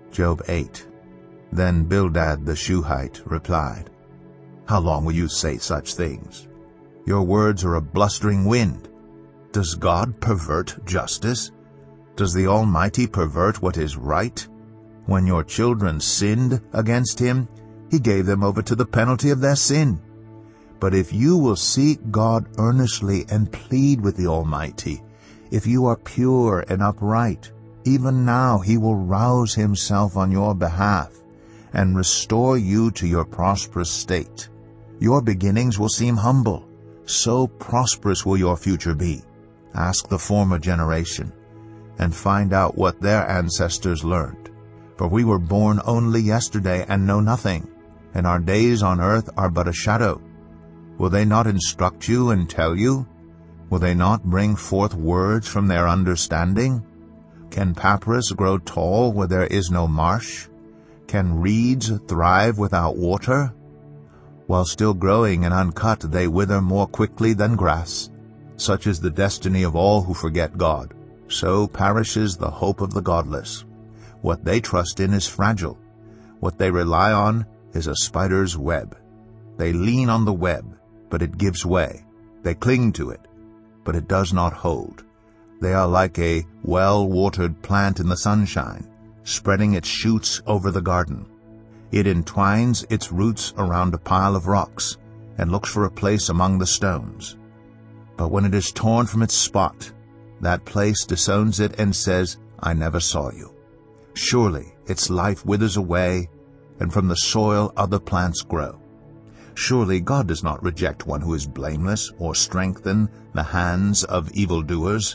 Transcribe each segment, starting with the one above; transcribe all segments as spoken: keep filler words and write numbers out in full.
Job eight. Then Bildad the Shuhite replied, How long will you say such things? Your words are a blustering wind. Does God pervert justice? Does the Almighty pervert what is right? When your children sinned against him, he gave them over to the penalty of their sin. But if you will seek God earnestly and plead with the Almighty, if you are pure and upright, even now he will rouse himself on your behalf and restore you to your prosperous state. Your beginnings will seem humble, so prosperous will your future be. Ask the former generation and find out what their ancestors learned. For we were born only yesterday and know nothing, and our days on earth are but a shadow. Will they not instruct you and tell you? Will they not bring forth words from their understanding? Can papyrus grow tall where there is no marsh? Can reeds thrive without water? While still growing and uncut, they wither more quickly than grass. Such is the destiny of all who forget God. So perishes the hope of the godless. What they trust in is fragile. What they rely on is a spider's web. They lean on the web, but it gives way. They cling to it, but it does not hold. They are like a well-watered plant in the sunshine, spreading its shoots over the garden. It entwines its roots around a pile of rocks and looks for a place among the stones. But when it is torn from its spot, that place disowns it and says, I never saw you. Surely its life withers away, and from the soil other plants grow. Surely God does not reject one who is blameless or strengthen the hands of evildoers.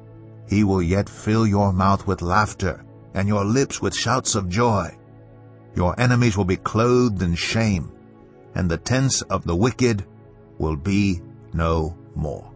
He will yet fill your mouth with laughter and your lips with shouts of joy. Your enemies will be clothed in shame, and the tents of the wicked will be no more.